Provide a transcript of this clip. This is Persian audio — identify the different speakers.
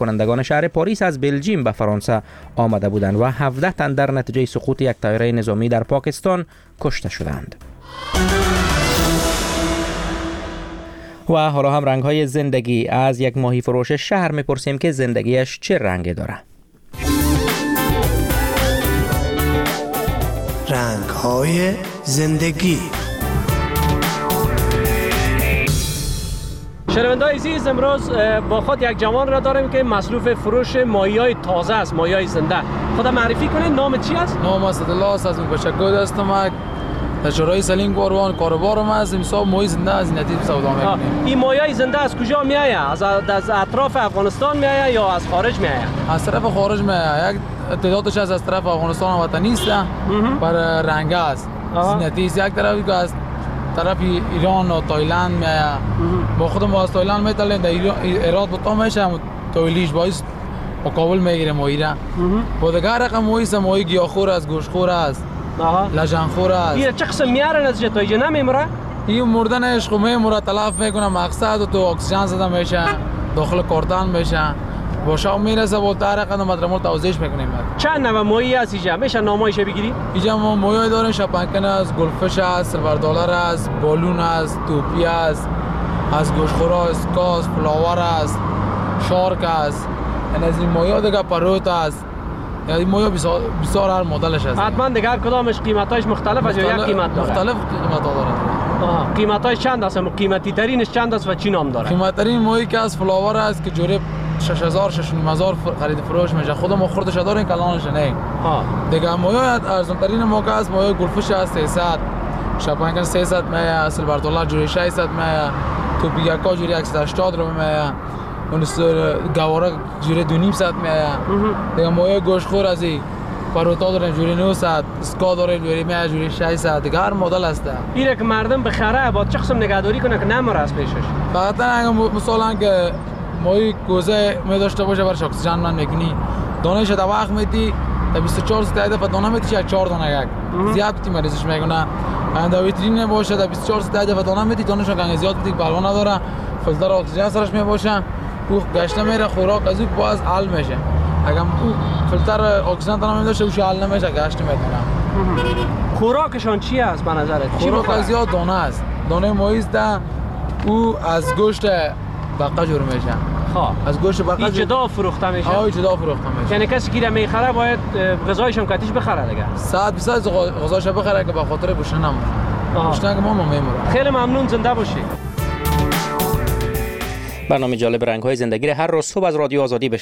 Speaker 1: کنندگان شهر پاریس از بلژیم به فرانسه آمده بودند و 17 تن در نتیجه سقوط یک طیاره نظامی در پاکستان کشته شدند. و حالا هم رنگ‌های زندگی از یک ماهی فروش شهر می‌پرسیم که زندگیش چه رنگی داره.
Speaker 2: رنگ‌های زندگی.
Speaker 3: شنونده‌های عزیز، امروز با خود یک جوان را داریم که مصروف فروش ماهی‌های تازه است، ماهی‌های زنده. خود معرفی کنید، نام چی است؟
Speaker 4: نام اسدالله است، از بشکگود هستم. تجاری سلیم گاروان کاروبارم است. امسال ماهی زنده از نتیجه سودا می‌کنیم.
Speaker 3: این ماهی‌های زنده از کجا می‌آید؟ از اطراف افغانستان می‌آید یا از خارج می‌آید؟
Speaker 4: از طرف خارج می‌آید. یک تعدادش از طرف افغانستان وطنی است، بر رنگ است. نتیجه یک طرفی که از طرف ایران و تایلند می‌آید. با خودم از تایلند می‌تالیم، در ایران بوتا میشه، تولیش باعث با کابل میگیره ماهی را. با دیگر رقم ماهی است، ماهی گیاهخوار است، گوشتخوار است. لجنخور است.
Speaker 3: این چه قسم میارن از جتایی جه نمیمره؟
Speaker 4: این مردن عشق میمره، تلف میکنه، مقصد تو اکسیژن زده میشه، داخل کارتان میشه، با شام میرسه، با درقه مدرمول توضیحش میکنیم.
Speaker 3: چند نوع ماهی هست اینجا؟ میشه نامایش بگیری؟
Speaker 4: اینجا ما ماهی داریم، شپنکن است، گلفش است، سیلور دلار است، بالون است، توپی است، از گوشتخوار است، کاس، فلاور است، شارک است. این از این ماهی دیگه پروت است. یعنی ماهی بسیار هر مدلش هست.
Speaker 3: حتما دیگه هر کدامش قیمتاش مختلف است یا یک قیمت داره؟
Speaker 4: مختلف قیمت داره.
Speaker 3: قیمتاش چند است؟ قیمتی ترینش چند است و چی نام داره؟
Speaker 4: قیمتی ترین ماهی که از فلاور است که جوره 6000 6500 خرید فروش میشه. خودمون خردش داریم کلانش نه. دیگه ماهی ارزان ترین ما که است ماهی گلفش است 300، شپنکن 300 میه، سیلور دلار جوره 600 میه، توپی یکا جوره 180 رو میه. اون گواره جوره 200 میایه. دیگه ماهی گوشتخوار از این پروتا داریم جوره 900، اسکا داریم جوره میایه جوره 600. دیگه هر مدل هست.
Speaker 3: اینه که مردم بخره با چه قسم نگهداری کنه که نمره از پیشش؟
Speaker 4: فقط اگه مثلا که ماهی کوزه می داشته باشه برش اکسیژن من میکنی، دانه‌اش تا وقت میدی تا 24 ساعت دفعه دانه میدی، 4 دانه یک زیاد مریضش میکنه. اند ویترین باشه تا 24 ساعت دفعه دانه میدی، دانه‌ش که زیاد میدی بالوا نداره، فیلتر اکسیژن سرش میباشه، او گشته میره خوراک از او باز حل میشه. اگه او فیلتر اکسیژن تا نمیداشه اوش حل نمیشه، گشت میتونه.
Speaker 3: خوراکشان چی است به نظرت؟
Speaker 4: خوراک زیاد دانه است. دانه ماهی او از گوشت بقا جور میشه. از گوشت بقا
Speaker 3: جدا فروخته میشه.
Speaker 4: جدا فروخته میشه.
Speaker 3: یعنی کسی که میخره باید غذایش هم کاتیش بخره دیگه.
Speaker 4: 100% غذاش بخره که به خاطر گوشت نمونه. گوشت که ما میمونه.
Speaker 3: خیلی ممنون، زنده باشی.
Speaker 1: برنامه جالب رنگ‌های زندگی هر روز صبح از رادیو آزادی